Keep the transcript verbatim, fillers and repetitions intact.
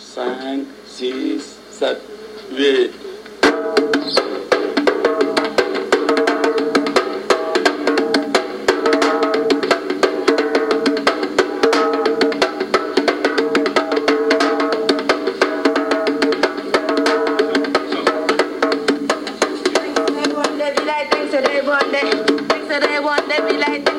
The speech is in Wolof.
cinq, six, sept, huit. Things that they want, they be like, things that they want, they, things that they want, they be like.